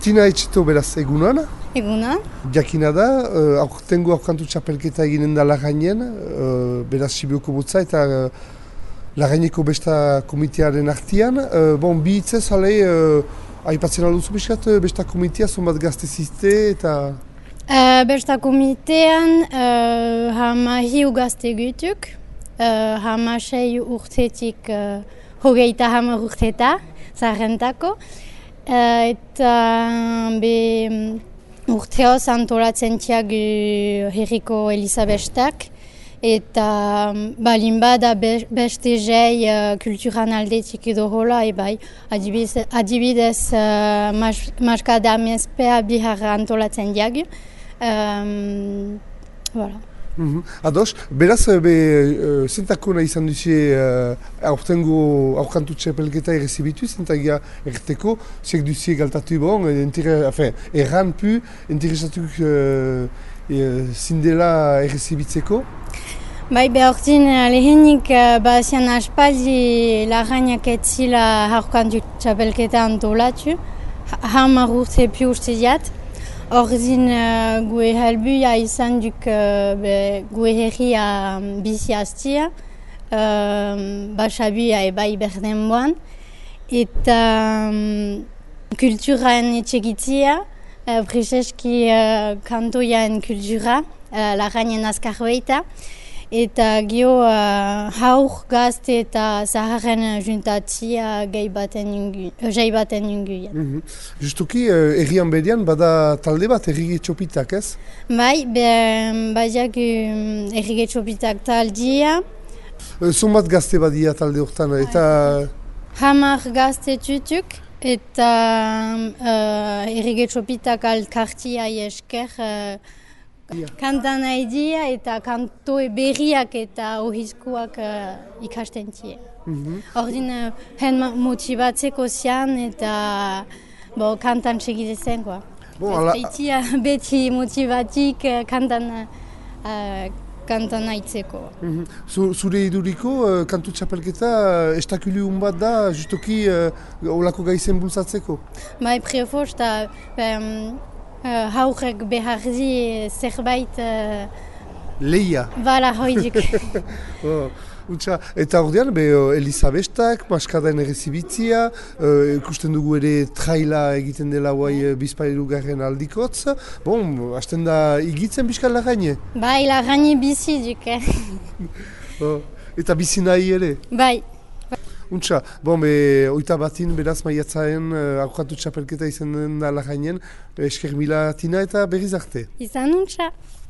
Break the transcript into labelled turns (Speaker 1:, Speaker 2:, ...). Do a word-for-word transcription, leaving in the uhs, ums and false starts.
Speaker 1: Tina Etxeto beraz egunan.
Speaker 2: Egunan.
Speaker 1: Jakina da, uh, aurtengo aurkantu txapelketa eginen da Lagainen, uh, beraz Sibioko botza eta uh, Lagaineko besta komitearen artian. Uh, bon, bi hitzez, ale, uh, aipatzen alduzu biskat, uh, besta komitea, zonbat gazte zizte eta...
Speaker 2: Uh, besta komitean uh, hama hiu gazte gutuk, uh, hama sei urtetik uh, hogeita hama urteta, zaharrentako. Uh, eta be urteoz antolatzen tiagu herriko Elizabestak eta balin bada be, beste jei uh, kulturan aldetik edo hola ebai adibidez, adibidez uh, mas, maskadamezpea bihar antolatzen diagu. Um, voilà.
Speaker 1: Mm-hmm. Ados, beraz, be, uh, zentakona izan duzie uh, aurtengo aurkantu txapelketa errezibitu, zentagia erteko, ziek duzie galtatu bon, erran pu, interesatuk uh, uh, zindela errezibitzeko?
Speaker 2: Bai, behortin lehenik uh, bazian aspaldi Lagainak etzila aurkantu txapelketa antolatu, hamar urte pi uste diat. Ordin uh, gue helbuia izan duk uh, gue herria bizi hastia, uh, basabuia ebai berden boan, eta um, kulturaen etxegitzia, uh, priseski uh, kantoiaen kultura, uh, Lagainen azkarroeita, eta gio uh, haur gazte eta zaharren juntatzia gai baten jungu, jai baten junguia.
Speaker 1: Mm-hmm. Justuki, uh, errian bedian bada talde bat errige txopitak, ez?
Speaker 2: Bai, baiak um, errige txopitak taldia.
Speaker 1: Uh, Zonbat gazte badia talde hortan, eta...
Speaker 2: Hamar gazte tutuk, eta uh, errige txopitak alkartia esker uh, kantan aidia eta kantoe berriak eta ohizkuak uh, ikasten tie. Mm-hmm. Ordin, uh, hen motibatzeko zian eta bo, kantan segidezen, koa. Bon, ala... Baitia beti motibatik uh, kantan, uh, kantan aitzeko.
Speaker 1: Mm-hmm. Zure iduriko, uh, kantu txapelketa uh, estakulu bat da, justoki uh, olako gaizen bultzatzeko?
Speaker 2: Bai, prefoz, eta... Um, Uh, haurek beharzi zerbait... Uh...
Speaker 1: Leia.
Speaker 2: Bala, hoidik.
Speaker 1: oh, eta ordean, be, Elizabestak, maskadaen errezibitzia, uh, ikusten dugu ere traila egiten dela guai bizpailu garen aldikotz. Bon, hasten da igitzen bizkal Lagaine?
Speaker 2: Bai, Lagaine bizi duk, eh?
Speaker 1: oh, eta bizi nahi ere?
Speaker 2: Bai.
Speaker 1: Untxa, bon, be, oita batin beraz maiatzaen uh, aurkatu txapelketa izan da Lagainen, esker mila Tina eta berriz arte.
Speaker 2: Izan untxa.